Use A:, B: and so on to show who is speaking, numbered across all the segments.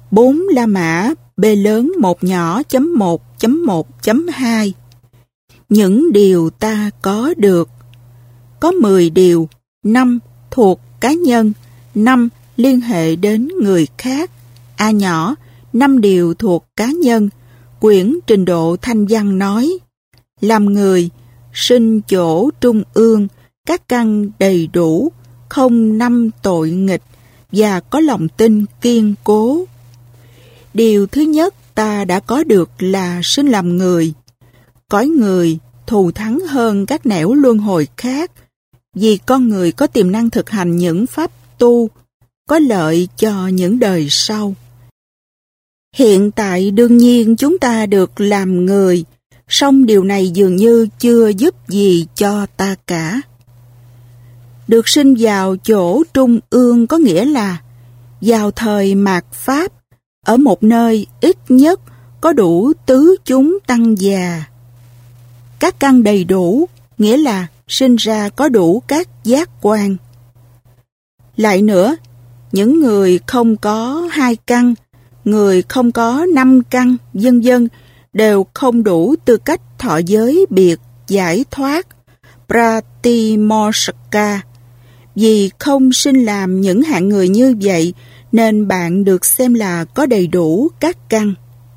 A: 4 La Mã B lớn 1 nhỏ .1.1.2. Những điều ta có được. Có 10 điều. 5 thuộc cá nhân, 5 liên hệ đến người khác. A nhỏ, 5 điều thuộc cá nhân. Quyển trình độ thanh văn nói: làm người, sinh chỗ trung ương, các căn đầy đủ, không 5 tội nghịch và có lòng tin kiên cố. Điều thứ nhất ta đã có được là sinh làm người. Cõi người thù thắng hơn các nẻo luân hồi khác, vì con người có tiềm năng thực hành những pháp tu có lợi cho những đời sau. Hiện tại đương nhiên chúng ta được làm người, song điều này dường như chưa giúp gì cho ta cả. Được sinh vào chỗ trung ương có nghĩa là vào thời mạt Pháp, ở một nơi ít nhất có đủ tứ chúng tăng già. Các căn đầy đủ, nghĩa là sinh ra có đủ các giác quan. Lại nữa, những người không có 2 căn, người không có 5 căn, vân vân, đều không đủ tư cách thọ giới biệt giải thoát, Pratimoksha. Vì không sinh làm những hạng người như vậy, nên bạn được xem là có đầy đủ các căn.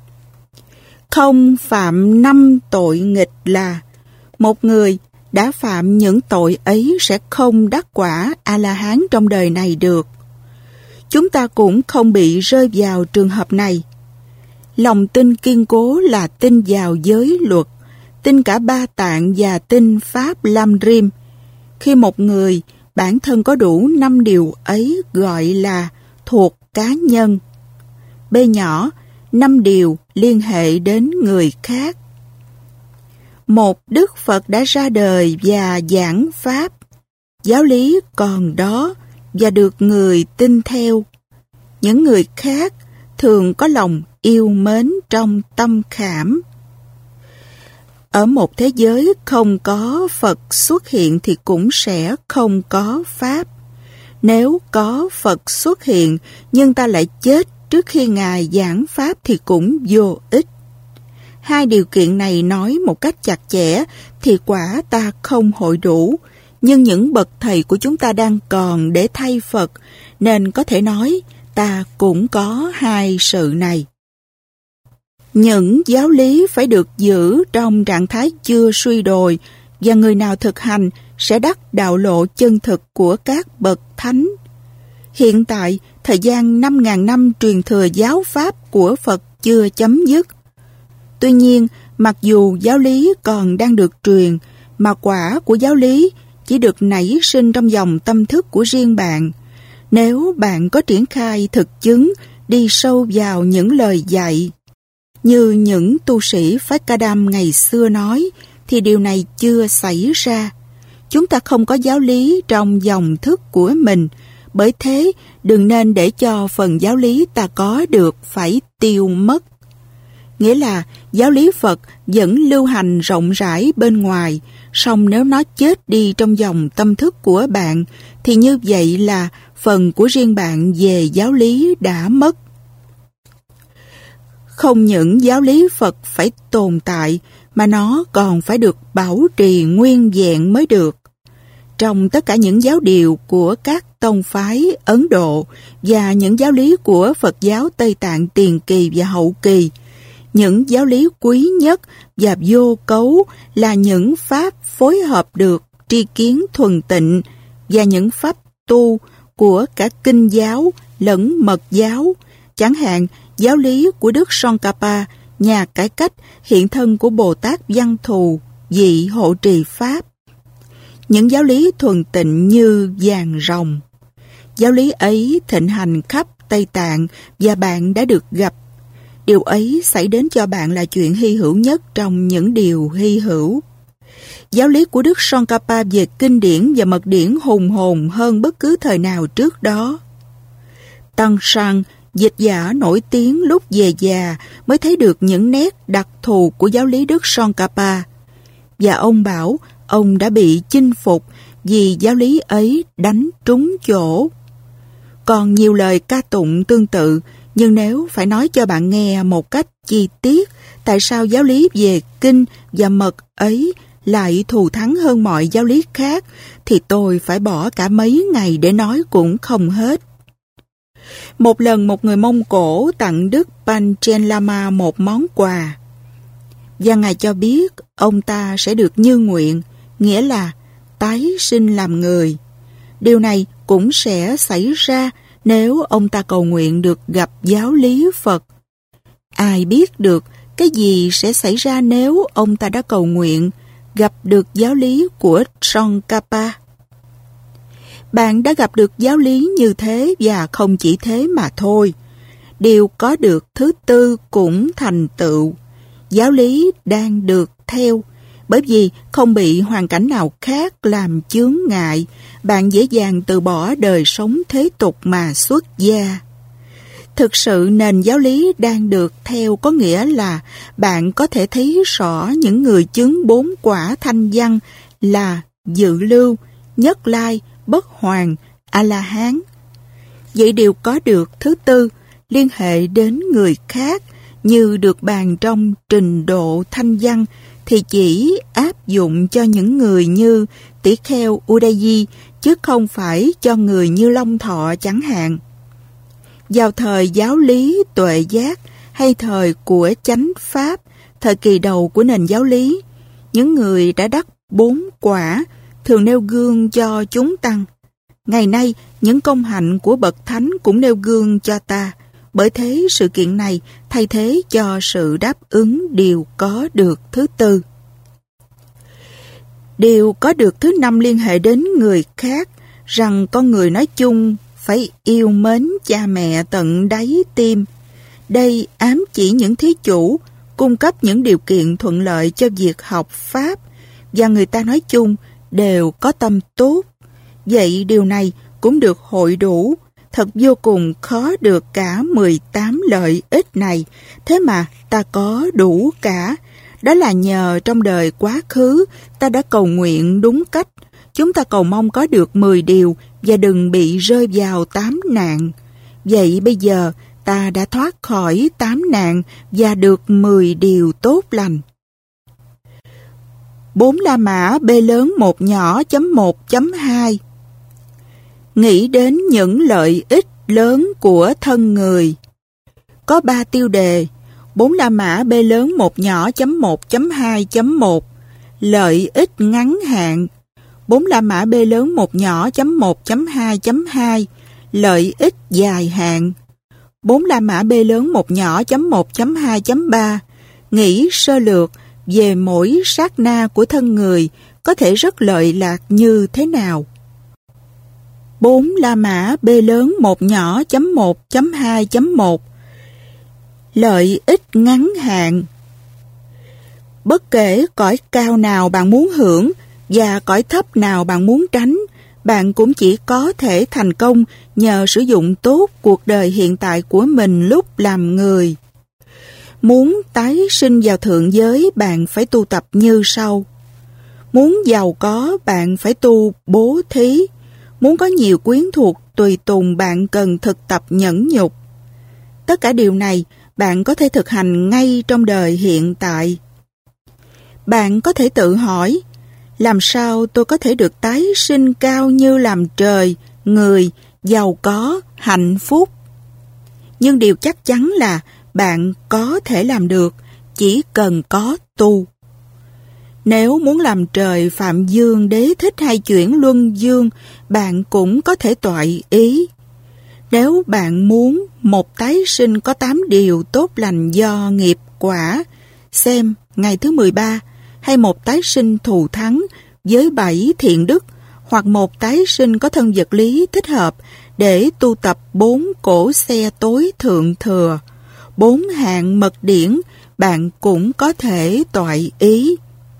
A: Không phạm 5 tội nghịch là một người đã phạm những tội ấy sẽ không đắc quả A-la-hán trong đời này được. Chúng ta cũng không bị rơi vào trường hợp này. Lòng tin kiên cố là tin vào giới luật, tin cả Ba Tạng và tin Pháp Lam Rim. Khi một người bản thân có đủ 5 điều ấy gọi là thuộc cá nhân. B nhỏ, 5 điều liên hệ đến người khác. Một Đức Phật đã ra đời và giảng Pháp. Giáo lý còn đó và được người tin theo. Những người khác thường có lòng yêu mến trong tâm khảm. Ở một thế giới không có Phật xuất hiện thì cũng sẽ không có Pháp. Nếu có Phật xuất hiện nhưng ta lại chết trước khi Ngài giảng Pháp thì cũng vô ích. 2 điều kiện này nói một cách chặt chẽ thì quả ta không hội đủ, nhưng những bậc thầy của chúng ta đang còn để thay Phật, nên có thể nói ta cũng có 2 sự này. Những giáo lý phải được giữ trong trạng thái chưa suy đồi, và người nào thực hành sẽ đắc đạo lộ chân thực của các bậc thánh. Hiện tại, thời gian 5.000 năm truyền thừa giáo pháp của Phật chưa chấm dứt. Tuy nhiên, mặc dù giáo lý còn đang được truyền, mà quả của giáo lý chỉ được nảy sinh trong dòng tâm thức của riêng bạn. Nếu bạn có triển khai thực chứng, đi sâu vào những lời dạy, như những tu sĩ phái Ca Đam ngày xưa nói, thì điều này chưa xảy ra. Chúng ta không có giáo lý trong dòng thức của mình, bởi thế đừng nên để cho phần giáo lý ta có được phải tiêu mất. Nghĩa là giáo lý Phật vẫn lưu hành rộng rãi bên ngoài, song nếu nó chết đi trong dòng tâm thức của bạn, thì như vậy là phần của riêng bạn về giáo lý đã mất. Không những giáo lý Phật phải tồn tại, mà nó còn phải được bảo trì nguyên vẹn mới được. Trong tất cả những giáo điều của các tông phái Ấn Độ và những giáo lý của Phật giáo Tây Tạng tiền kỳ và hậu kỳ, những giáo lý quý nhất và vô cấu là những pháp phối hợp được tri kiến thuần tịnh và những pháp tu của cả kinh giáo lẫn mật giáo, chẳng hạn giáo lý của Đức Tsongkhapa, nhà cải cách, hiện thân của Bồ Tát Văn Thù, vị hộ trì Pháp. Những giáo lý thuần tịnh như vàng rồng. Giáo lý ấy thịnh hành khắp Tây Tạng và bạn đã được gặp. Điều ấy xảy đến cho bạn là chuyện hy hữu nhất trong những điều hy hữu. Giáo lý của Đức Tsongkhapa về kinh điển và mật điển hùng hồn hơn bất cứ thời nào trước đó. Tăng Sang, dịch giả nổi tiếng lúc về già mới thấy được những nét đặc thù của giáo lý Đức Tsongkhapa. Và ông bảo ông đã bị chinh phục vì giáo lý ấy đánh trúng chỗ. Còn nhiều lời ca tụng tương tự, nhưng nếu phải nói cho bạn nghe một cách chi tiết tại sao giáo lý về kinh và mật ấy lại thù thắng hơn mọi giáo lý khác, thì tôi phải bỏ cả mấy ngày để nói cũng không hết. Một lần một người Mông Cổ tặng Đức Panchen Lama một món quà, và Ngài cho biết ông ta sẽ được như nguyện, nghĩa là tái sinh làm người. Điều này cũng sẽ xảy ra nếu ông ta cầu nguyện được gặp giáo lý Phật. Ai biết được cái gì sẽ xảy ra nếu ông ta đã cầu nguyện gặp được giáo lý của Tsongkhapa? Bạn đã gặp được giáo lý như thế, và không chỉ thế mà thôi. Điều có được thứ tư cũng thành tựu. Giáo lý đang được theo, bởi vì không bị hoàn cảnh nào khác làm chướng ngại, bạn dễ dàng từ bỏ đời sống thế tục mà xuất gia. Thực sự nền giáo lý đang được theo có nghĩa là bạn có thể thấy rõ những người chứng 4 quả thanh văn là Dự Lưu, Nhất Lai, Bất Hoàn, A-la-hán. Vậy điều có được thứ tư liên hệ đến người khác như được bàn trong trình độ thanh văn thì chỉ áp dụng cho những người như Tỷ Kheo Udayi, chứ không phải cho người như Long Thọ chẳng hạn. Vào thời giáo lý tuệ giác hay thời của chánh pháp, thời kỳ đầu của nền giáo lý, những người đã đắc 4 quả thường nêu gương cho chúng tăng. Ngày nay, những công hạnh của bậc thánh cũng nêu gương cho ta. Bởi thế, sự kiện này thay thế cho sự đáp ứng điều có được thứ tư. Điều có được thứ năm liên hệ đến người khác, rằng con người nói chung phải yêu mến cha mẹ tận đáy tim. Đây ám chỉ những thí chủ cung cấp những điều kiện thuận lợi cho việc học Pháp, và người ta nói chung đều có tâm tốt. Vậy điều này cũng được hội đủ. Thật vô cùng khó được cả 18 lợi ích này, thế mà ta có đủ cả. Đó là nhờ trong đời quá khứ ta đã cầu nguyện đúng cách. Chúng ta cầu mong có được 10 điều và đừng bị rơi vào 8 nạn. Vậy bây giờ ta đã thoát khỏi 8 nạn và được 10 điều tốt lành. 4 La Mã B lớn 1 nhỏ .1.2. Nghĩ đến những lợi ích lớn của thân người. Có 3 tiêu đề. 4 La Mã B lớn 1 nhỏ .1.2.1. Lợi ích ngắn hạn. 4 La Mã B lớn 1 nhỏ .1.2.2. Lợi ích dài hạn. 4 La Mã B lớn 1 nhỏ .1.2.3. Nghĩ sơ lược về mỗi sát na của thân người có thể rất lợi lạc như thế nào. 4 La Mã B lớn 1 nhỏ .1.2.1. Lợi ích ngắn hạn. Bất kể cõi cao nào bạn muốn hưởng và cõi thấp nào bạn muốn tránh, bạn cũng chỉ có thể thành công nhờ sử dụng tốt cuộc đời hiện tại của mình lúc làm người. Muốn tái sinh vào thượng giới, bạn phải tu tập như sau. Muốn giàu có, bạn phải tu bố thí. Muốn có nhiều quyến thuộc tùy tùng, bạn cần thực tập nhẫn nhục. Tất cả điều này bạn có thể thực hành ngay trong đời hiện tại. Bạn có thể tự hỏi, làm sao tôi có thể được tái sinh cao như làm trời, người, giàu có, hạnh phúc? Nhưng điều chắc chắn là bạn có thể làm được, chỉ cần có tu. Nếu muốn làm trời Phạm Dương Đế Thích hay chuyển Luân Dương, bạn cũng có thể toại ý. Nếu bạn muốn một tái sinh có 8 điều tốt lành do nghiệp quả, xem ngày thứ 13, hay một tái sinh thù thắng với 7 thiện đức, hoặc một tái sinh có thân vật lý thích hợp để tu tập 4 cỗ xe tối thượng thừa, 4 hạng mật điển, bạn cũng có thể toại ý.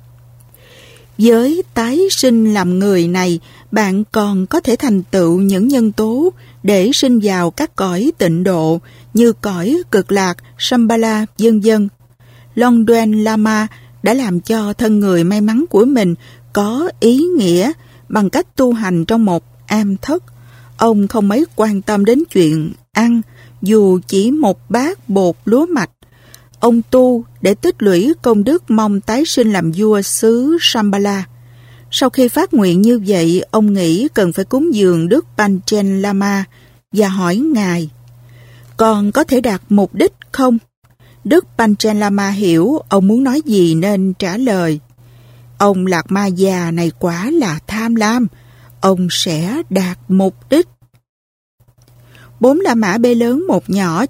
A: Với tái sinh làm người này, bạn còn có thể thành tựu những nhân tố để sinh vào các cõi tịnh độ như cõi cực lạc, Shambhala, vân vân. Longden Lama đã làm cho thân người may mắn của mình có ý nghĩa bằng cách tu hành trong một am thất. Ông không mấy quan tâm đến chuyện ăn, dù chỉ một bát bột lúa mạch. Ông tu để tích lũy công đức mong tái sinh làm vua xứ Shambhala. Sau khi phát nguyện như vậy, ông nghĩ cần phải cúng dường Đức Panchen Lama và hỏi Ngài: "Con có thể đạt mục đích không?" Đức Panchen Lama hiểu ông muốn nói gì nên trả lời: "Ông Lạc Ma già này quả là tham lam, ông sẽ đạt mục đích." 4 La Mã B lớn 1 nhỏ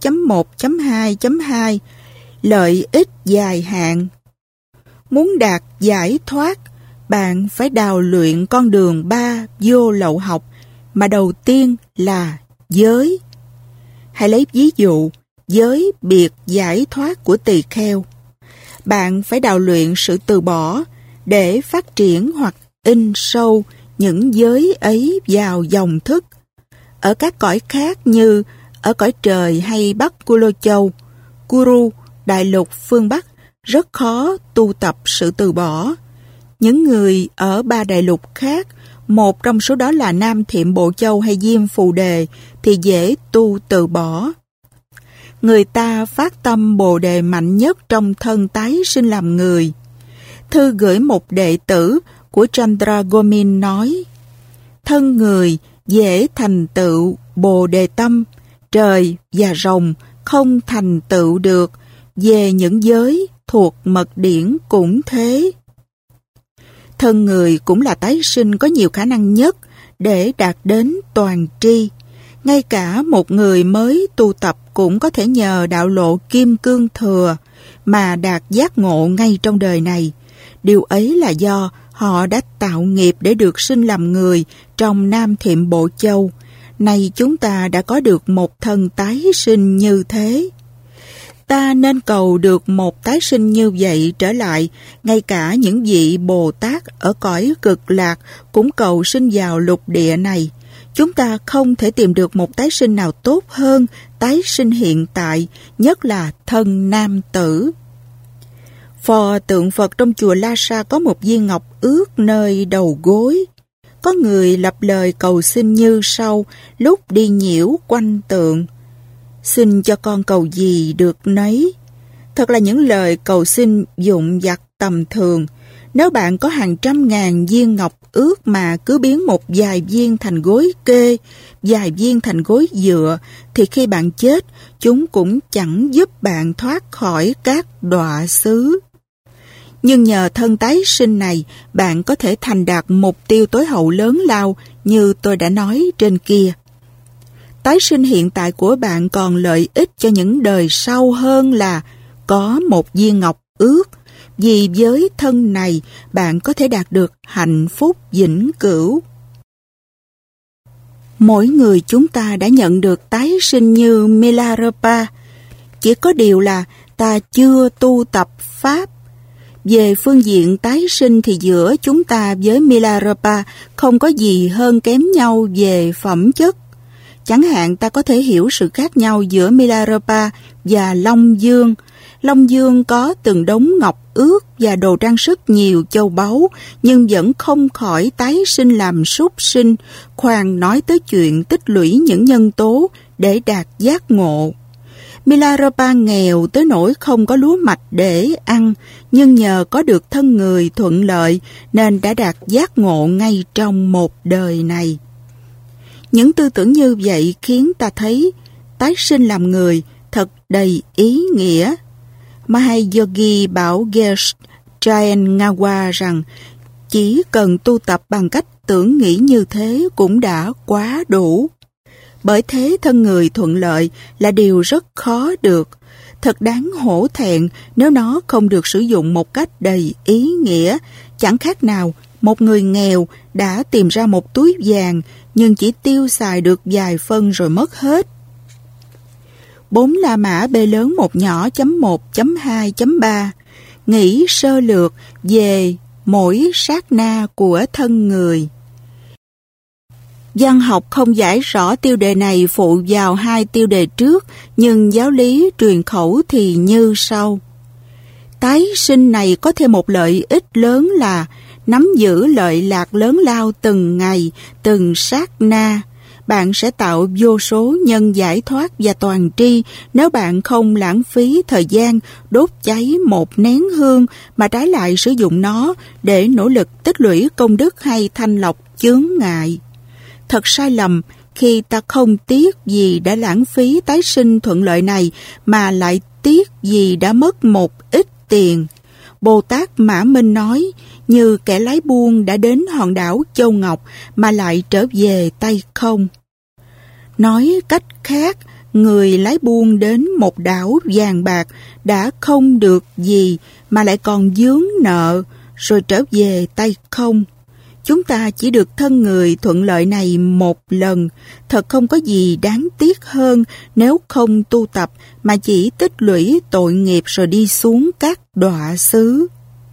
A: .1.2.2 Lợi ích dài hạn. Muốn đạt giải thoát, bạn phải đào luyện con đường 3 vô lậu học, mà đầu tiên là giới. Hãy lấy ví dụ giới biệt giải thoát của tỳ kheo. Bạn phải đào luyện sự từ bỏ để phát triển hoặc in sâu những giới ấy vào dòng thức. Ở các cõi khác như ở cõi trời hay Bắc Culo Châu, Kuru, đại lục phương Bắc, rất khó tu tập sự từ bỏ. Những người ở 3 đại lục khác, một trong số đó là Nam Thiệm Bộ Châu hay Diêm Phù Đề, thì dễ tu từ bỏ. Người ta phát tâm Bồ Đề mạnh nhất trong thân tái sinh làm người. Thư gửi một đệ tử của Chandra Gomin nói: "Thân người dễ thành tựu Bồ Đề tâm, trời và rồng không thành tựu được, về những giới thuộc mật điển cũng thế." Thân người cũng là tái sinh có nhiều khả năng nhất để đạt đến toàn tri. Ngay cả một người mới tu tập cũng có thể nhờ đạo lộ kim cương thừa mà đạt giác ngộ ngay trong đời này. Điều ấy là do họ đã tạo nghiệp để được sinh làm người trong Nam Thiệm Bộ Châu. Nay chúng ta đã có được một thân tái sinh như thế. Ta nên cầu được một tái sinh như vậy trở lại. Ngay cả những vị Bồ Tát ở cõi cực lạc cũng cầu sinh vào lục địa này. Chúng ta không thể tìm được một tái sinh nào tốt hơn tái sinh hiện tại, nhất là thân nam tử. Phò tượng Phật trong chùa Lhasa có một viên ngọc ước nơi đầu gối. Có người lập lời cầu xin như sau lúc đi nhiễu quanh tượng: "Xin cho con cầu gì được nấy." Thật là những lời cầu xin dụng vặt tầm thường. Nếu bạn có hàng trăm ngàn viên ngọc ước mà cứ biến một vài viên thành gối kê, vài viên thành gối dựa, thì khi bạn chết, chúng cũng chẳng giúp bạn thoát khỏi các đọa xứ. Nhưng nhờ thân tái sinh này, bạn có thể thành đạt mục tiêu tối hậu lớn lao như tôi đã nói trên kia. Tái sinh hiện tại của bạn còn lợi ích cho những đời sau hơn là có một viên ngọc ước. Vì với thân này, bạn có thể đạt được hạnh phúc vĩnh cửu. Mỗi người chúng ta đã nhận được tái sinh như Milarepa. Chỉ có điều là ta chưa tu tập Pháp. Về phương diện tái sinh thì giữa chúng ta với Milarepa không có gì hơn kém nhau về phẩm chất. Chẳng hạn ta có thể hiểu sự khác nhau giữa Milarepa và Long Dương. Long Dương có từng đống ngọc ước và đồ trang sức nhiều châu báu, nhưng vẫn không khỏi tái sinh làm súc sinh, khoan nói tới chuyện tích lũy những nhân tố để đạt giác ngộ. Milarepa nghèo tới nỗi không có lúa mạch để ăn, nhưng nhờ có được thân người thuận lợi nên đã đạt giác ngộ ngay trong một đời này. Những tư tưởng như vậy khiến ta thấy tái sinh làm người thật đầy ý nghĩa. Mahayogi bảo Geshe Jain Ngawa rằng chỉ cần tu tập bằng cách tưởng nghĩ như thế cũng đã quá đủ. Bởi thế thân người thuận lợi là điều rất khó được. Thật đáng hổ thẹn nếu nó không được sử dụng một cách đầy ý nghĩa. Chẳng khác nào một người nghèo đã tìm ra một túi vàng nhưng chỉ tiêu xài được vài phân rồi mất hết. 4 La Mã B lớn 1 nhỏ .1.2.3 Nghĩ sơ lược về mỗi sát na của thân người. Văn học không giải rõ tiêu đề này phụ vào 2 tiêu đề trước, nhưng giáo lý truyền khẩu thì như sau. Tái sinh này có thêm một lợi ích lớn là nắm giữ lợi lạc lớn lao từng ngày, từng sát na. bạn sẽ tạo vô số nhân giải thoát và toàn tri nếu bạn không lãng phí thời gian đốt cháy một nén hương mà trái lại sử dụng nó để nỗ lực tích lũy công đức hay thanh lọc chướng ngại. Thật sai lầm khi ta không tiếc gì đã lãng phí tái sinh thuận lợi này mà lại tiếc gì đã mất một ít tiền. Bồ Tát Mã Minh nói, như kẻ lái buôn đã đến hòn đảo Châu Ngọc mà lại trở về tay không. Nói cách khác, người lái buôn đến một đảo vàng bạc đã không được gì mà lại còn vướng nợ rồi trở về tay không. Chúng ta chỉ được thân người thuận lợi này một lần, thật không có gì đáng tiếc hơn nếu không tu tập mà chỉ tích lũy tội nghiệp rồi đi xuống các đọa xứ.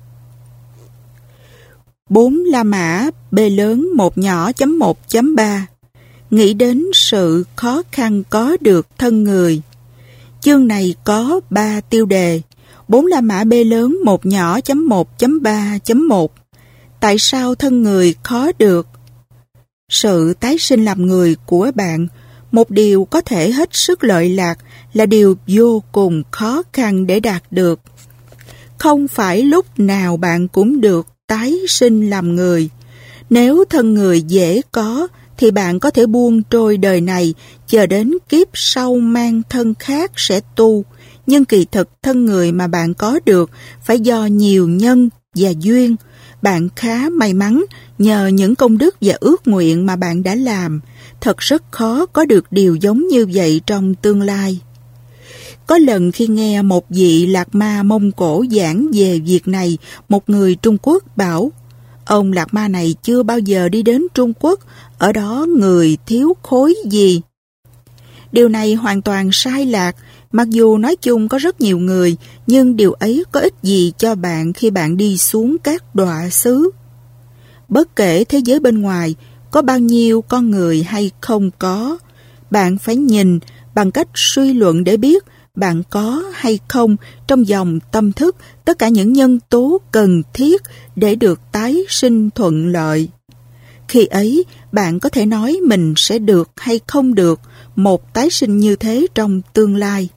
A: 4 La Mã B lớn 1 nhỏ chấm 1.3 Nghĩ đến sự khó khăn có được thân người. Chương này có 3 tiêu đề. 4 La Mã B lớn 1 nhỏ chấm 1.3.1 Tại sao thân người khó được? Sự tái sinh làm người của bạn, một điều có thể hết sức lợi lạc, là điều vô cùng khó khăn để đạt được. Không phải lúc nào bạn cũng được tái sinh làm người. Nếu thân người dễ có, thì bạn có thể buông trôi đời này, chờ đến kiếp sau mang thân khác sẽ tu. Nhưng kỳ thực thân người mà bạn có được phải do nhiều nhân và duyên. Bạn khá may mắn nhờ những công đức và ước nguyện mà bạn đã làm. Thật rất khó có được điều giống như vậy trong tương lai. Có lần khi nghe một vị Lạc Ma Mông Cổ giảng về việc này, một người Trung Quốc bảo, ông Lạc Ma này chưa bao giờ đi đến Trung Quốc, ở đó người thiếu khối gì. Điều này hoàn toàn sai lạc. Mặc dù nói chung có rất nhiều người, nhưng điều ấy có ích gì cho bạn khi bạn đi xuống các đọa xứ? Bất kể thế giới bên ngoài có bao nhiêu con người hay không có, bạn phải nhìn bằng cách suy luận để biết bạn có hay không trong dòng tâm thức tất cả những nhân tố cần thiết để được tái sinh thuận lợi. Khi ấy, bạn có thể nói mình sẽ được hay không được một tái sinh như thế trong tương lai.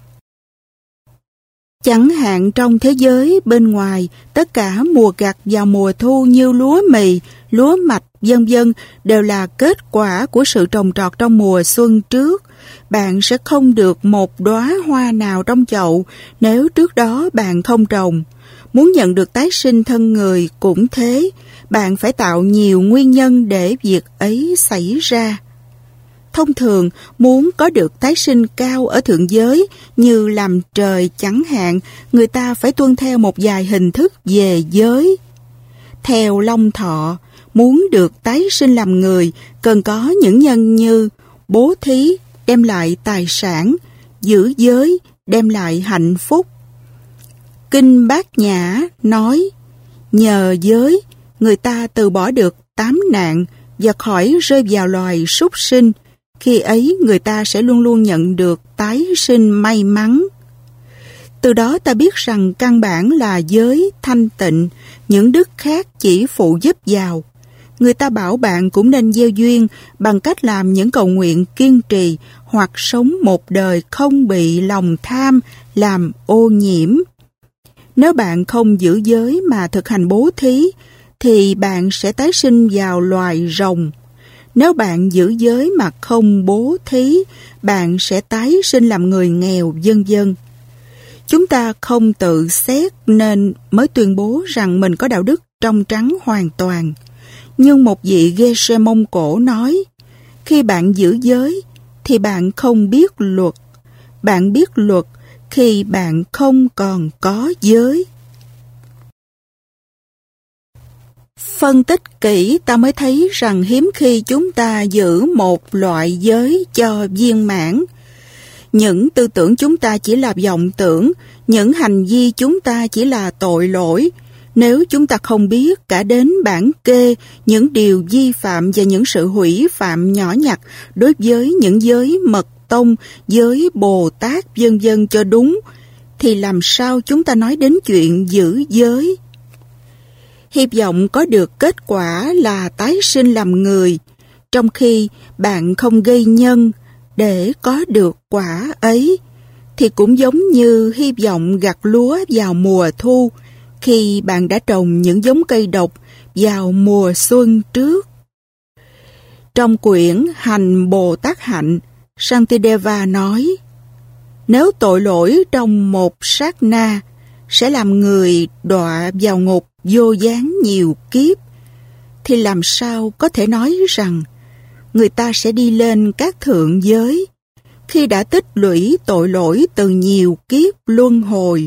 A: Chẳng hạn trong thế giới bên ngoài, tất cả mùa gặt vào mùa thu như lúa mì, lúa mạch, vân vân đều là kết quả của sự trồng trọt trong mùa xuân trước. Bạn sẽ không được một đóa hoa nào trong chậu nếu trước đó bạn không trồng. Muốn nhận được tái sinh thân người cũng thế, bạn phải tạo nhiều nguyên nhân để việc ấy xảy ra. Thông thường, muốn có được tái sinh cao ở thượng giới như làm trời chẳng hạn, người ta phải tuân theo một vài hình thức về giới. Theo Long Thọ, muốn được tái sinh làm người cần có những nhân như bố thí đem lại tài sản, giữ giới đem lại hạnh phúc. Kinh Bát Nhã nói, nhờ giới, người ta từ bỏ được 8 nạn và khỏi rơi vào loài súc sinh. Khi ấy người ta sẽ luôn luôn nhận được tái sinh may mắn. Từ đó ta biết rằng căn bản là giới thanh tịnh, những đức khác chỉ phụ giúp vào. Người ta bảo bạn cũng nên gieo duyên bằng cách làm những cầu nguyện kiên trì hoặc sống một đời không bị lòng tham làm ô nhiễm. Nếu bạn không giữ giới mà thực hành bố thí, thì bạn sẽ tái sinh vào loài rồng. Nếu bạn giữ giới mà không bố thí, bạn sẽ tái sinh làm người nghèo, vân vân. Chúng ta không tự xét nên mới tuyên bố rằng mình có đạo đức trong trắng hoàn toàn. Nhưng một vị Geshe Mông Cổ nói, khi bạn giữ giới thì bạn không biết luật. Bạn biết luật khi bạn không còn có giới. Phân tích kỹ ta mới thấy rằng hiếm khi chúng ta giữ một loại giới cho viên mãn. Những tư tưởng chúng ta chỉ là vọng tưởng, những hành vi chúng ta chỉ là tội lỗi. Nếu chúng ta không biết cả đến bản kê những điều vi phạm và những sự hủy phạm nhỏ nhặt đối với những giới mật tông, giới Bồ Tát vân vân cho đúng, thì làm sao chúng ta nói đến chuyện giữ giới? Hy vọng có được kết quả là tái sinh làm người. trong khi bạn không gây nhân để có được quả ấy, thì cũng giống như hy vọng gặt lúa vào mùa thu khi bạn đã trồng những giống cây độc vào mùa xuân trước. Trong quyển Hành Bồ Tát Hạnh, Shantideva nói, nếu tội lỗi trong một sát na sẽ làm người đọa vào ngục vô gián nhiều kiếp, thì làm sao có thể nói rằng người ta sẽ đi lên các thượng giới khi đã tích lũy tội lỗi từ nhiều kiếp luân hồi.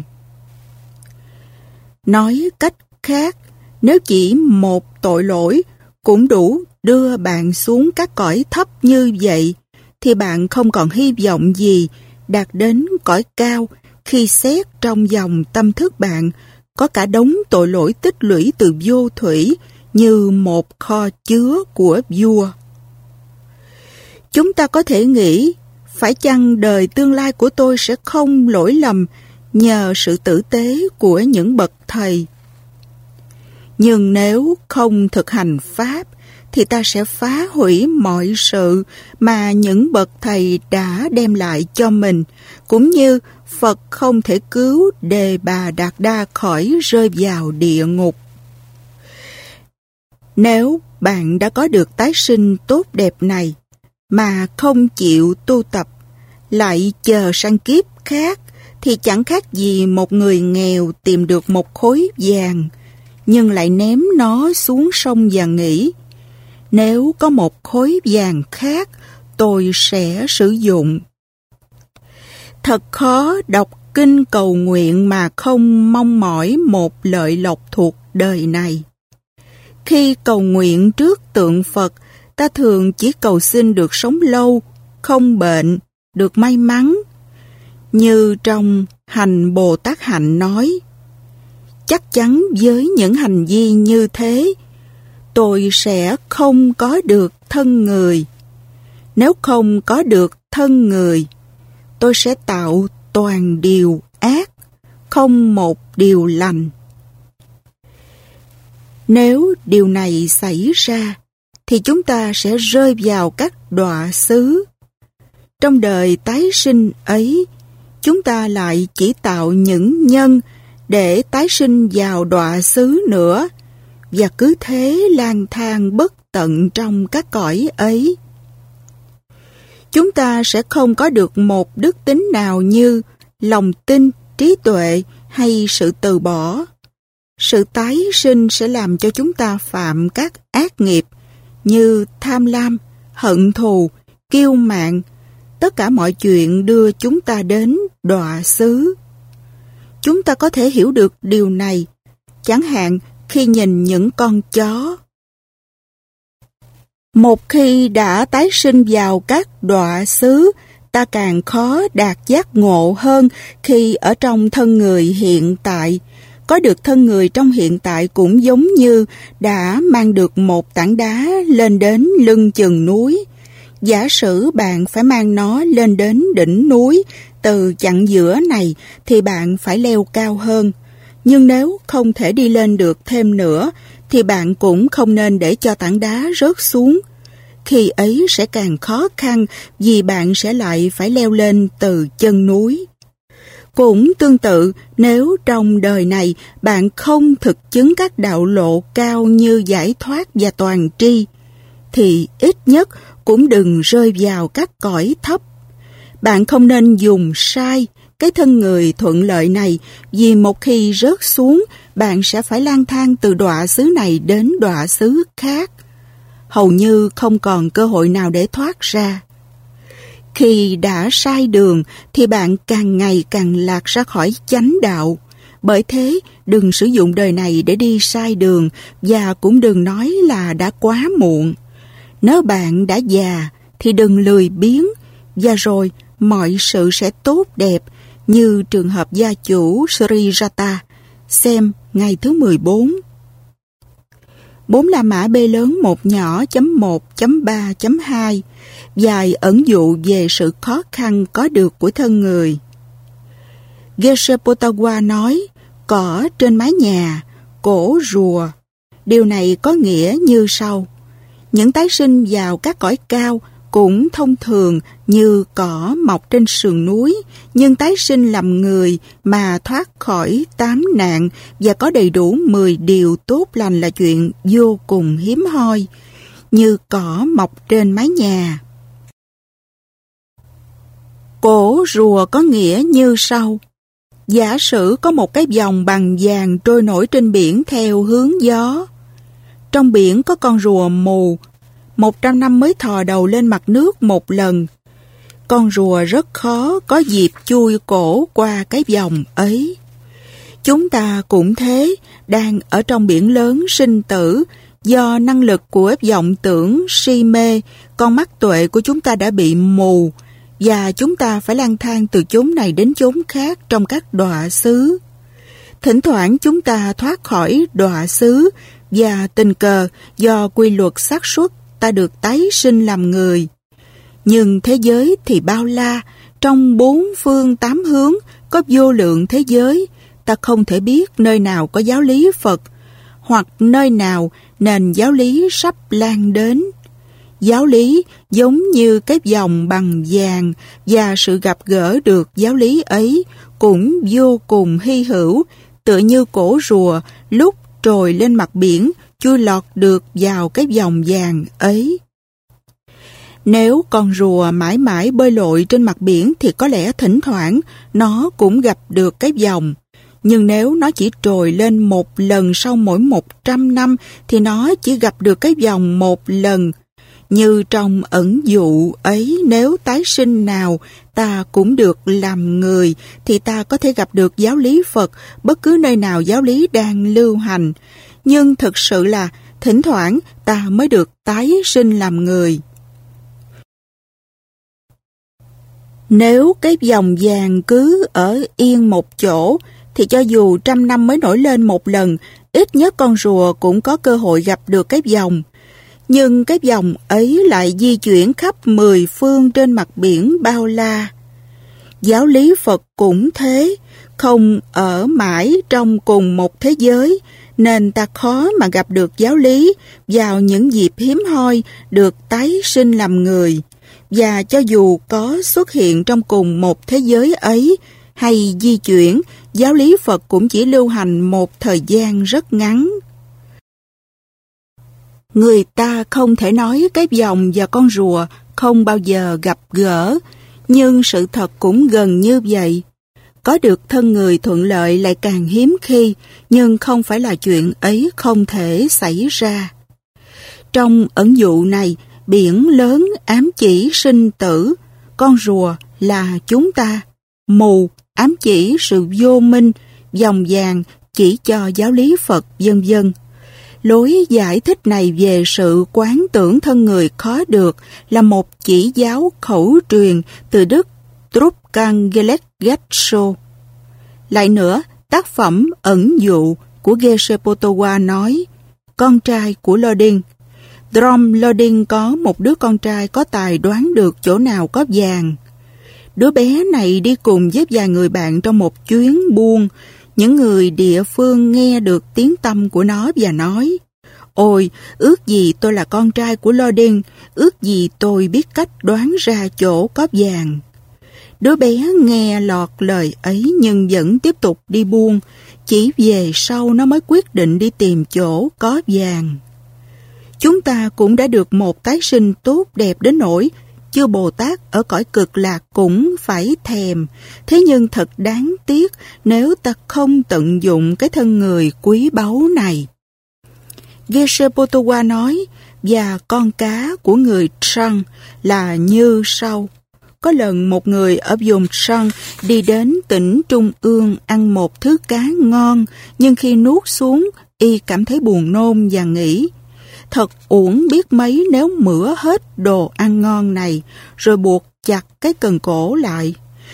A: Nói cách khác, nếu chỉ một tội lỗi cũng đủ đưa bạn xuống các cõi thấp như vậy, thì bạn không còn hy vọng gì đạt đến cõi cao khi xét trong dòng tâm thức bạn có cả đống tội lỗi tích lũy từ vô thủy như một kho chứa của vua. Chúng ta có thể nghĩ, phải chăng đời tương lai của tôi sẽ không lỗi lầm nhờ sự tử tế của những bậc thầy? Nhưng nếu không thực hành Pháp, thì ta sẽ phá hủy mọi sự mà những bậc thầy đã đem lại cho mình, cũng như Phật không thể cứu Đề Bà Đạt Đa khỏi rơi vào địa ngục. Nếu bạn đã có được tái sinh tốt đẹp này, mà không chịu tu tập, lại chờ sang kiếp khác, thì chẳng khác gì một người nghèo tìm được một khối vàng, nhưng lại ném nó xuống sông và nghĩ, nếu có một khối vàng khác, tôi sẽ sử dụng. Thật khó đọc kinh cầu nguyện mà không mong mỏi một lợi lộc thuộc đời này. Khi cầu nguyện trước tượng Phật, ta thường chỉ cầu xin được sống lâu, không bệnh, được may mắn. Như trong Hành Bồ Tát Hạnh nói, chắc chắn với những hành vi như thế, tôi sẽ không có được thân người. Nếu không có được thân người, tôi sẽ tạo toàn điều ác, không một điều lành. Nếu điều này xảy ra, thì chúng ta sẽ rơi vào các đọa xứ. Trong đời tái sinh ấy, chúng ta lại chỉ tạo những nhân để tái sinh vào đọa xứ nữa, và cứ thế lang thang bất tận trong các cõi ấy. Chúng ta sẽ không có được một đức tính nào như lòng tin, trí tuệ hay sự từ bỏ. Sự tái sinh sẽ làm cho chúng ta phạm các ác nghiệp như tham lam, hận thù, kiêu mạn. Tất cả mọi chuyện đưa chúng ta đến đọa xứ. Chúng ta có thể hiểu được điều này, chẳng hạn khi nhìn những con chó. Một khi đã tái sinh vào các đọa xứ, ta càng khó đạt giác ngộ hơn khi ở trong thân người hiện tại. Có được thân người trong hiện tại cũng giống như đã mang được một tảng đá lên đến lưng chừng núi. Giả sử bạn phải mang nó lên đến đỉnh núi, từ chặng giữa này thì bạn phải leo cao hơn. Nhưng nếu không thể đi lên được thêm nữa, thì bạn cũng không nên để cho tảng đá rớt xuống. Khi ấy sẽ càng khó khăn vì bạn sẽ lại phải leo lên từ chân núi. Cũng tương tự, nếu trong đời này bạn không thực chứng các đạo lộ cao như giải thoát và toàn tri, thì ít nhất cũng đừng rơi vào các cõi thấp. Bạn không nên dùng sai cái thân người thuận lợi này, vì một khi rớt xuống, bạn sẽ phải lang thang từ đọa xứ này đến đọa xứ khác. Hầu như không còn cơ hội nào để thoát ra. Khi đã sai đường thì bạn càng ngày càng lạc ra khỏi chánh đạo. Bởi thế, đừng sử dụng đời này để đi sai đường, và cũng đừng nói là đã quá muộn. Nếu bạn đã già thì đừng lười biếng, và rồi mọi sự sẽ tốt đẹp, như trường hợp gia chủ Sri Rata. Xem ngày thứ 14. 4 La Mã B lớn 1 nhỏ .1.3.2 vài ẩn dụ về sự khó khăn có được của thân người. Geshe Potagua nói, cỏ trên mái nhà, cổ rùa. Điều này có nghĩa như sau. Những tái sinh vào các cõi cao cũng thông thường như cỏ mọc trên sườn núi, nhưng tái sinh làm người mà thoát khỏi 8 nạn và có đầy đủ 10 điều tốt lành là chuyện vô cùng hiếm hoi, như cỏ mọc trên mái nhà. Cổ rùa có nghĩa như sau. Giả sử có một cái vòng bằng vàng trôi nổi trên biển theo hướng gió. Trong biển có con rùa mù, 100 năm mới thò đầu lên mặt nước một lần. Con rùa rất khó có dịp chui cổ qua cái vòng ấy. Chúng ta cũng thế, đang ở trong biển lớn sinh tử, do năng lực của vọng tưởng si mê, con mắt tuệ của chúng ta đã bị mù, và chúng ta phải lang thang từ chốn này đến chốn khác trong các đọa xứ. Thỉnh thoảng chúng ta thoát khỏi đọa xứ, và tình cờ do quy luật xác suất ta được tái sinh làm người. Nhưng thế giới thì bao la, trong 4 phương 8 hướng có vô lượng thế giới, ta không thể biết nơi nào có giáo lý Phật, hoặc nơi nào nền giáo lý sắp lan đến. Giáo lý giống như cái vòng bằng vàng, và sự gặp gỡ được giáo lý ấy cũng vô cùng hy hữu, tựa như cổ rùa lúc trồi lên mặt biển chui lọt được vào cái vòng vàng ấy. Nếu con rùa mãi mãi bơi lội trên mặt biển thì có lẽ thỉnh thoảng nó cũng gặp được cái vòng. Nhưng nếu nó chỉ trồi lên một lần sau mỗi 100 năm thì nó chỉ gặp được cái vòng một lần. Như trong ẩn dụ ấy, nếu tái sinh nào ta cũng được làm người thì ta có thể gặp được giáo lý Phật bất cứ nơi nào giáo lý đang lưu hành. Nhưng thực sự là thỉnh thoảng ta mới được tái sinh làm người. Nếu cái vòng vàng cứ ở yên một chỗ thì cho dù 100 năm mới nổi lên một lần, ít nhất con rùa cũng có cơ hội gặp được cái vòng. Nhưng cái vòng ấy lại di chuyển khắp 10 phương trên mặt biển bao la. Giáo lý Phật cũng thế, không ở mãi trong cùng một thế giới, nên ta khó mà gặp được giáo lý vào những dịp hiếm hoi được tái sinh làm người. Và cho dù có xuất hiện trong cùng một thế giới ấy hay di chuyển, giáo lý Phật cũng chỉ lưu hành một thời gian rất ngắn. Người ta không thể nói cái vòng và con rùa không bao giờ gặp gỡ, nhưng sự thật cũng gần như vậy. Có được thân người thuận lợi lại càng hiếm khi, nhưng không phải là chuyện ấy không thể xảy ra. Trong ẩn dụ này, biển lớn ám chỉ sinh tử, con rùa là chúng ta, mù ám chỉ sự vô minh, vòng vàng chỉ cho giáo lý Phật, vân vân. Lối giải thích này về sự quán tưởng thân người khó được là một chỉ giáo khẩu truyền từ Đức Trúc-can-ge-lét Gat-sô. Lại nữa, tác phẩm ẩn dụ của Geshe-Potowa nói, con trai của Lodin. Drom Lodin có một đứa con trai có tài đoán được chỗ nào có vàng. Đứa bé này đi cùng với vài người bạn trong một chuyến buôn. Những người địa phương nghe được tiếng tăm của nó và nói, ôi, ước gì tôi là con trai của Lodin, ước gì tôi biết cách đoán ra chỗ có vàng. Đứa bé nghe lọt lời ấy nhưng vẫn tiếp tục đi buôn, chỉ về sau nó mới quyết định đi tìm chỗ có vàng. Chúng ta cũng đã được một tái sinh tốt đẹp đến nỗi chư Bồ Tát ở cõi Cực Lạc cũng phải thèm. Thế nhưng thật đáng tiếc nếu ta không tận dụng cái thân người quý báu này. Geshe-Potowa nói, và con cá của người Trang là như sau. Có lần một người ở vùng Trang đi đến tỉnh Trung ương ăn một thứ cá ngon, nhưng khi nuốt xuống, y cảm thấy buồn nôn và nghĩ, thật uổng biết mấy nếu mửa hết đồ ăn ngon này, rồi buộc chặt cái cần cổ lại.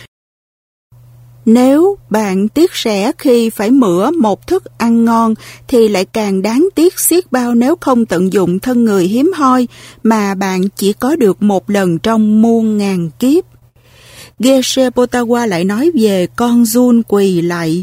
A: Nếu bạn tiếc rẻ khi phải mửa một thức ăn ngon, thì lại càng đáng tiếc xiết bao nếu không tận dụng thân người hiếm hoi mà bạn chỉ có được một lần trong muôn ngàn kiếp. Geshe-Potowa lại nói về con giun quỳ lạy.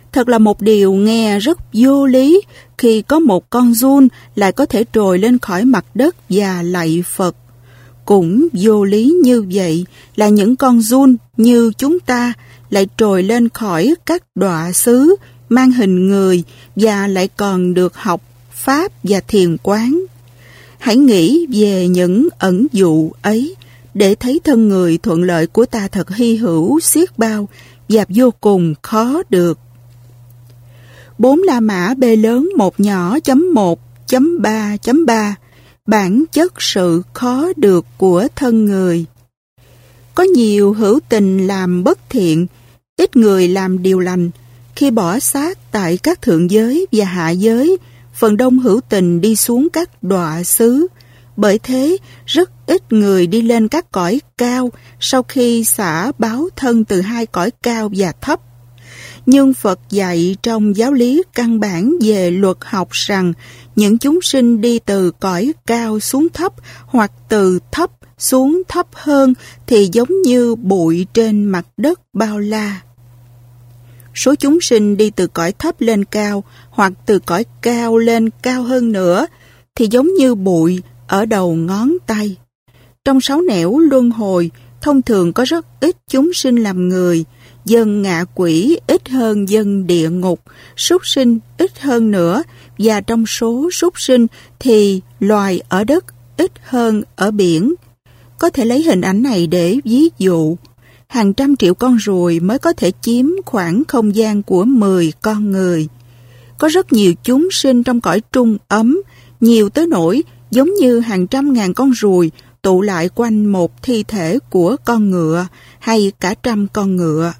A: Thật là một điều nghe rất vô lý khi có một con giun lại có thể trồi lên khỏi mặt đất và lạy Phật. Cũng vô lý như vậy là những con giun như chúng ta lại trồi lên khỏi các đọa xứ mang hình người và lại còn được học Pháp và thiền quán. Hãy nghĩ về những ẩn dụ ấy để thấy thân người thuận lợi của ta thật hy hữu xiết bao và vô cùng khó được. 4 La Mã B lớn 1 nhỏ chấm 1.3.3 bản chất sự khó được của thân người. Có nhiều hữu tình làm bất thiện, ít người làm điều lành. Khi bỏ xác tại các thượng giới và hạ giới, phần đông hữu tình đi xuống các đọa xứ. Bởi thế, rất ít người đi lên các cõi cao sau khi xả báo thân từ 2 cõi cao và thấp. Nhưng Phật dạy trong giáo lý căn bản về luật học rằng những chúng sinh đi từ cõi cao xuống thấp hoặc từ thấp xuống thấp hơn thì giống như bụi trên mặt đất bao la. Số chúng sinh đi từ cõi thấp lên cao hoặc từ cõi cao lên cao hơn nữa thì giống như bụi ở đầu ngón tay. Trong 6 nẻo luân hồi, thông thường có rất ít chúng sinh làm người, dân ngạ quỷ ít hơn dân địa ngục, súc sinh ít hơn nữa, và trong số súc sinh thì loài ở đất ít hơn ở biển. Có thể lấy hình ảnh này để ví dụ. Hàng trăm triệu con ruồi mới có thể chiếm khoảng không gian của 10 con người. Có rất nhiều chúng sinh trong cõi trung ấm, nhiều tới nỗi giống như hàng trăm ngàn con ruồi tụ lại quanh một thi thể của con ngựa hay cả trăm con ngựa.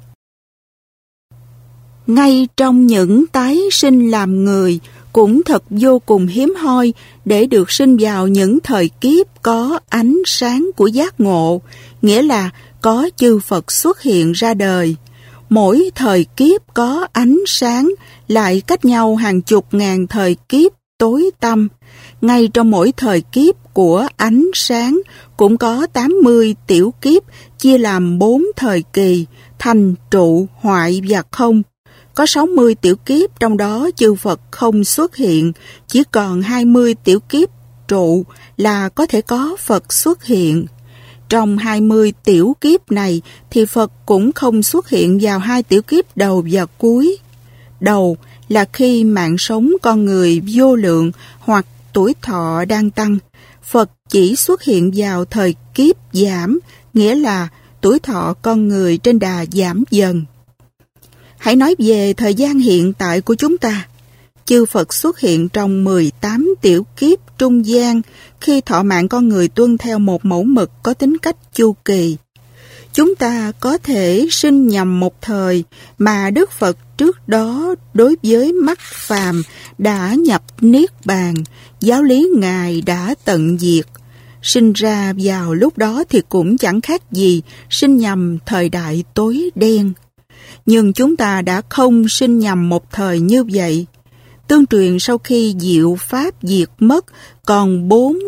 A: Ngay trong những tái sinh làm người cũng thật vô cùng hiếm hoi để được sinh vào những thời kiếp có ánh sáng của giác ngộ, nghĩa là có chư Phật xuất hiện ra đời. Mỗi thời kiếp có ánh sáng lại cách nhau hàng chục ngàn thời kiếp tối tăm. Ngay trong mỗi thời kiếp của ánh sáng cũng có 80 tiểu kiếp chia làm 4 thời kỳ, thành, trụ, hoại và không. Có 60 tiểu kiếp trong đó chư Phật không xuất hiện, chỉ còn 20 tiểu kiếp trụ là có thể có Phật xuất hiện. Trong 20 tiểu kiếp này thì Phật cũng không xuất hiện vào 2 tiểu kiếp đầu và cuối. Đầu là khi mạng sống con người vô lượng hoặc tuổi thọ đang tăng. Phật chỉ xuất hiện vào thời kiếp giảm, nghĩa là tuổi thọ con người trên đà giảm dần. Hãy nói về thời gian hiện tại của chúng ta. Chư Phật xuất hiện trong 18 tiểu kiếp trung gian khi thọ mạng con người tuân theo một mẫu mực có tính cách chu kỳ. Chúng ta có thể sinh nhầm một thời mà Đức Phật trước đó đối với mắt phàm đã nhập Niết Bàn, giáo lý Ngài đã tận diệt. Sinh ra vào lúc đó thì cũng chẳng khác gì sinh nhầm thời đại tối đen. Nhưng chúng ta đã không sinh nhầm một thời như vậy. Tương truyền sau khi diệu Pháp diệt mất, còn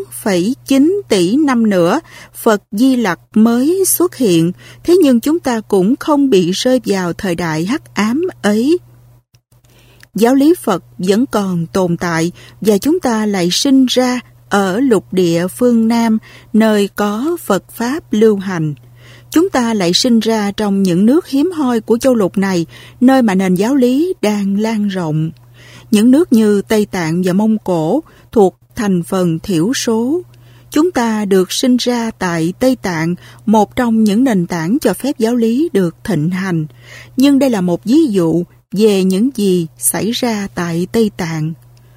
A: 4,9 tỷ năm nữa, Phật Di Lặc mới xuất hiện, thế nhưng chúng ta cũng không bị rơi vào thời đại hắc ám ấy. Giáo lý Phật vẫn còn tồn tại và chúng ta lại sinh ra ở lục địa phương Nam, nơi có Phật Pháp lưu hành. Chúng ta lại sinh ra trong những nước hiếm hoi của châu lục này, nơi mà nền giáo lý đang lan rộng. Những nước như Tây Tạng và Mông Cổ thuộc thành phần thiểu số. Chúng ta được sinh ra tại Tây Tạng, một trong những nền tảng cho phép giáo lý được thịnh hành. Nhưng đây là một ví dụ về những gì xảy ra tại Tây Tạng.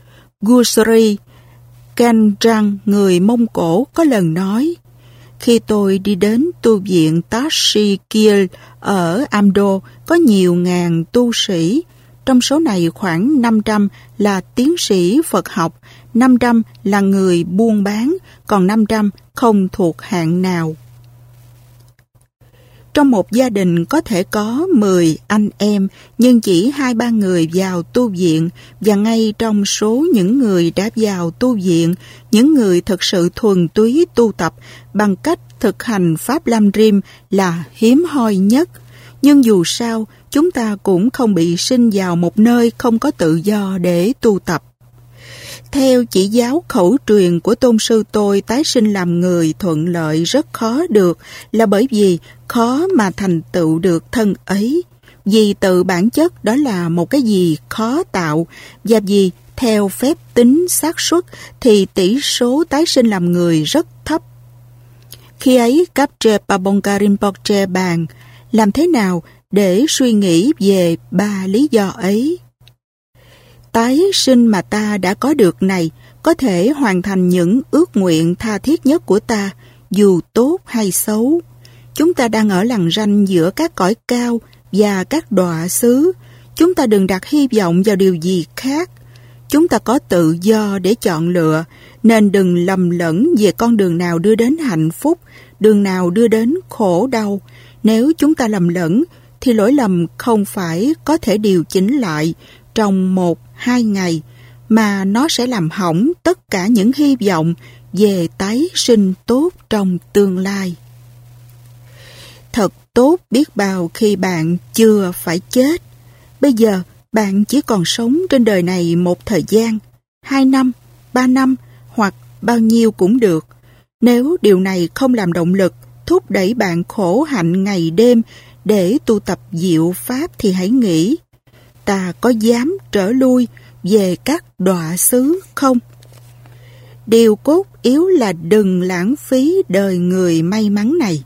A: Gusri Kandrang, người Mông Cổ, có lần nói: khi tôi đi đến tu viện Tashikil ở Amdo, có nhiều ngàn tu sĩ. Trong số này khoảng 500 là tiến sĩ Phật học, 500 là người buôn bán, còn 500 không thuộc hạng nào. Trong một gia đình có thể có 10 anh em, nhưng chỉ 2-3 người vào tu viện, và ngay trong số những người đã vào tu viện, những người thực sự thuần túy tu tập bằng cách thực hành Pháp Lam Rim là hiếm hoi nhất. Nhưng dù sao, chúng ta cũng không bị sinh vào một nơi không có tự do để tu tập. Theo chỉ giáo khẩu truyền của tôn sư tôi, tái sinh làm người thuận lợi rất khó được là bởi vì khó mà thành tựu được thân ấy. Vì tự bản chất đó là một cái gì khó tạo, và vì theo phép tính xác suất thì tỷ số tái sinh làm người rất thấp. Khi ấy, Kapche Pabongka Rinpoche bàn làm thế nào để suy nghĩ về 3 lý do ấy. Tái sinh mà ta đã có được này có thể hoàn thành những ước nguyện tha thiết nhất của ta, dù tốt hay xấu. Chúng ta đang ở lằn ranh giữa các cõi cao và các đọa xứ. Chúng ta đừng đặt hy vọng vào điều gì khác. Chúng ta có tự do để chọn lựa, nên đừng lầm lẫn về con đường nào đưa đến hạnh phúc, đường nào đưa đến khổ đau. Nếu chúng ta lầm lẫn, thì lỗi lầm không phải có thể điều chỉnh lại trong 1-2 ngày, mà nó sẽ làm hỏng tất cả những hy vọng về tái sinh tốt trong tương lai. Thật tốt biết bao khi bạn chưa phải chết. Bây giờ, bạn chỉ còn sống trên đời này một thời gian, 2 năm, 3 năm, hoặc bao nhiêu cũng được. Nếu điều này không làm động lực, thúc đẩy bạn khổ hạnh ngày đêm để tu tập diệu pháp thì hãy nghĩ, ta có dám trở lui về các đọa xứ không? Điều cốt yếu là đừng lãng phí đời người may mắn này.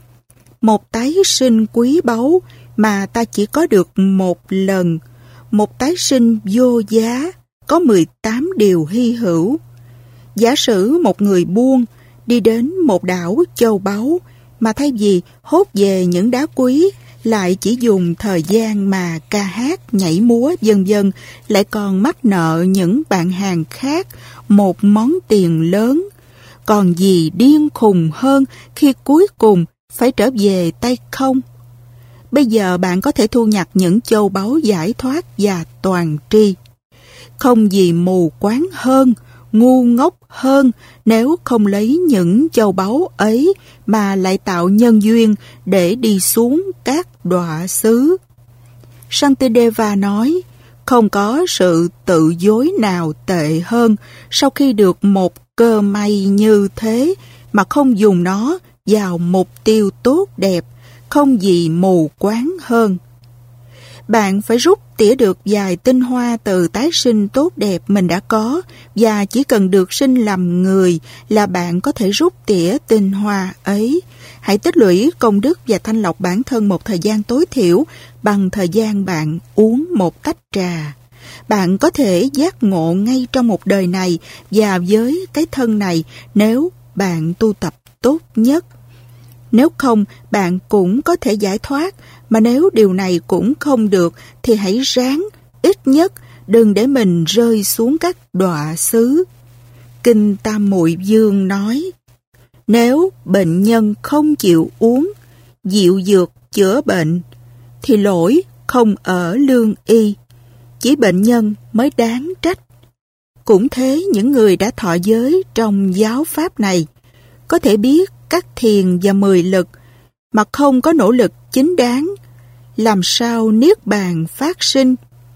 A: Một tái sinh quý báu mà ta chỉ có được một lần, một tái sinh vô giá, có 18 điều hy hữu. Giả sử một người buôn đi đến một đảo châu báu, mà thay vì hốt về những đá quý, lại chỉ dùng thời gian mà ca hát, nhảy múa vân vân, lại còn mắc nợ những bạn hàng khác một món tiền lớn. Còn gì điên khùng hơn khi cuối cùng phải trở về tay không? Bây giờ bạn có thể thu nhặt những châu báu giải thoát và toàn tri. Không gì mù quáng hơn, ngu ngốc hơn nếu không lấy những châu báu ấy mà lại tạo nhân duyên để đi xuống các đọa xứ. Shantideva nói, không có sự tự dối nào tệ hơn sau khi được một cơ may như thế mà không dùng nó vào mục tiêu tốt đẹp, không gì mù quáng hơn. Bạn phải rút tỉa được vài tinh hoa từ tái sinh tốt đẹp mình đã có, và chỉ cần được sinh làm người là bạn có thể rút tỉa tinh hoa ấy. Hãy tích lũy công đức và thanh lọc bản thân một thời gian tối thiểu bằng thời gian bạn uống một tách trà. Bạn có thể giác ngộ ngay trong một đời này và với cái thân này nếu bạn tu tập tốt nhất. Nếu không, bạn cũng có thể giải thoát, mà nếu điều này cũng không được thì hãy ráng, ít nhất đừng để mình rơi xuống các đọa xứ. Kinh Tam Muội Dương nói, nếu bệnh nhân không chịu uống diệu dược chữa bệnh, thì lỗi không ở lương y, chỉ bệnh nhân mới đáng trách. Cũng thế, những người đã thọ giới trong giáo pháp này có thể biết các thiền và 10 lực mà không có nỗ lực chính đáng, làm sao niết bàn phát sinh?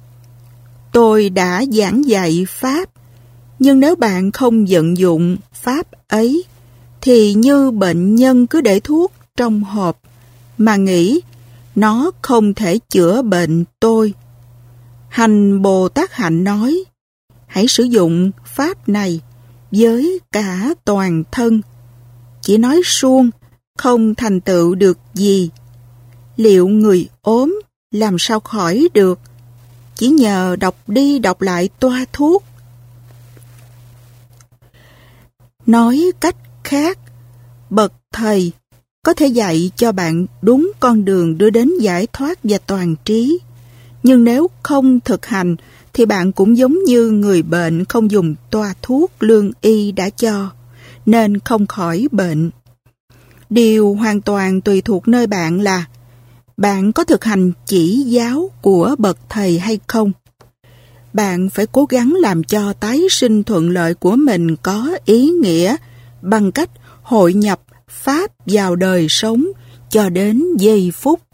A: Tôi đã giảng dạy pháp, nhưng nếu bạn không vận dụng pháp ấy, thì như bệnh nhân cứ để thuốc trong hộp mà nghĩ nó không thể chữa bệnh tôi. Hành Bồ Tát Hạnh nói, hãy sử dụng pháp này với cả toàn thân. Chỉ nói suông, không thành tựu được gì. Liệu người ốm làm sao khỏi được? Chỉ nhờ đọc đi đọc lại toa thuốc. Nói cách khác, bậc thầy có thể dạy cho bạn đúng con đường đưa đến giải thoát và toàn trí. Nhưng nếu không thực hành, thì bạn cũng giống như người bệnh không dùng toa thuốc lương y đã cho, nên không khỏi bệnh. Điều hoàn toàn tùy thuộc nơi bạn là bạn có thực hành chỉ giáo của bậc thầy hay không. Bạn phải cố gắng làm cho tái sinh thuận lợi của mình có ý nghĩa bằng cách hội nhập pháp vào đời sống cho đến giây phút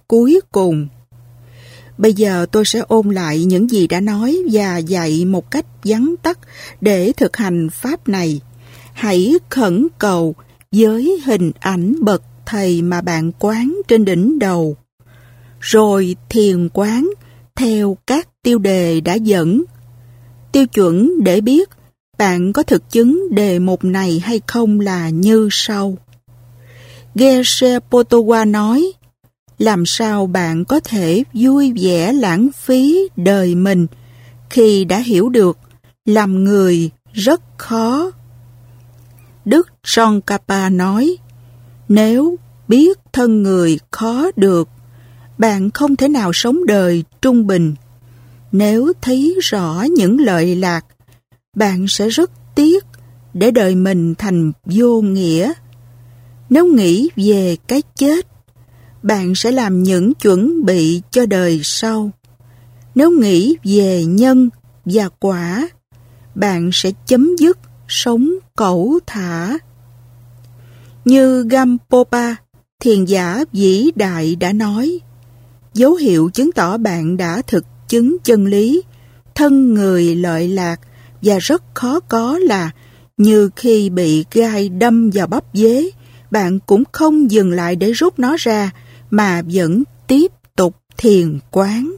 A: cuối cùng. Bây giờ tôi sẽ ôn lại những gì đã nói và dạy một cách vắn tắt để thực hành pháp này. Hãy khẩn cầu với hình ảnh bậc thầy mà bạn quán trên đỉnh đầu. Rồi thiền quán theo các tiêu đề đã dẫn. Tiêu chuẩn để biết bạn có thực chứng đề mục này hay không là như sau. Geshe Potowa nói, làm sao bạn có thể vui vẻ lãng phí đời mình khi đã hiểu được làm người rất khó. Đức Tsongkhapa nói, nếu biết thân người khó được, bạn không thể nào sống đời trung bình. Nếu thấy rõ những lợi lạc, bạn sẽ rất tiếc để đời mình thành vô nghĩa. Nếu nghĩ về cái chết, bạn sẽ làm những chuẩn bị cho đời sau. Nếu nghĩ về nhân và quả, bạn sẽ chấm dứt sống cẩu thả. Như Gampopa, thiền giả vĩ đại đã nói, dấu hiệu chứng tỏ bạn đã thực chứng chân lý, thân người lợi lạc và rất khó có là như khi bị gai đâm vào bắp dế, bạn cũng không dừng lại để rút nó ra mà vẫn tiếp tục thiền quán.